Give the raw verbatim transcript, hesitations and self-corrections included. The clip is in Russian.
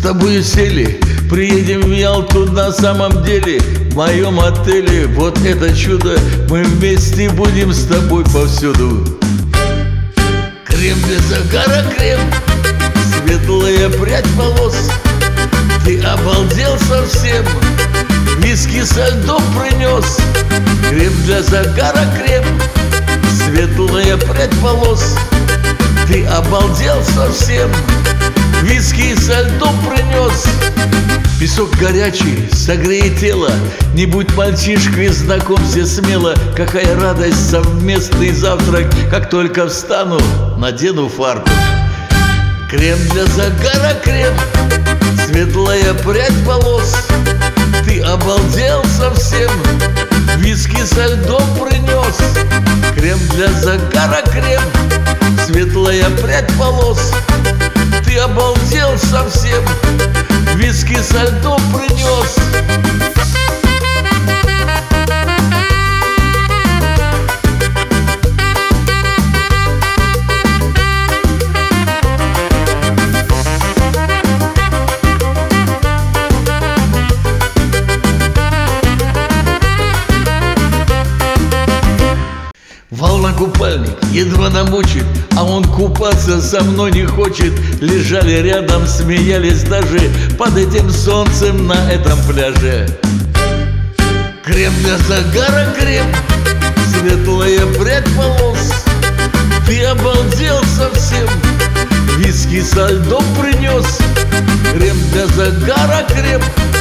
тобою сели, приедем в Ялту на самом деле. В моем отеле вот это чудо, мы вместе будем с тобой повсюду. Крем для загара, крем, светлая прядь волос. Ты обалдел совсем, виски со льдом принес. Крем для загара, крем, светлая прядь волос. Ты обалдел совсем, виски со льдом принес. Песок горячий согреет тело, не будь мальчишкой, знакомься смело. Какая радость, совместный завтрак, как только встану, надену фартук. Крем для загара, крем, светлая прядь волос. Ты обалдел совсем, виски со льдом принес. Крем для загара, крем, светлая прядь волос. Ты обалдел совсем, виски со льдом принес. Волна купальник едва намочит, а он купаться со мной не хочет. Лежали рядом, смеялись даже под этим солнцем на этом пляже. Крем для загара, крем, светлая прядь волос. Ты обалдел совсем, виски со льдом принес. Крем для загара, крем,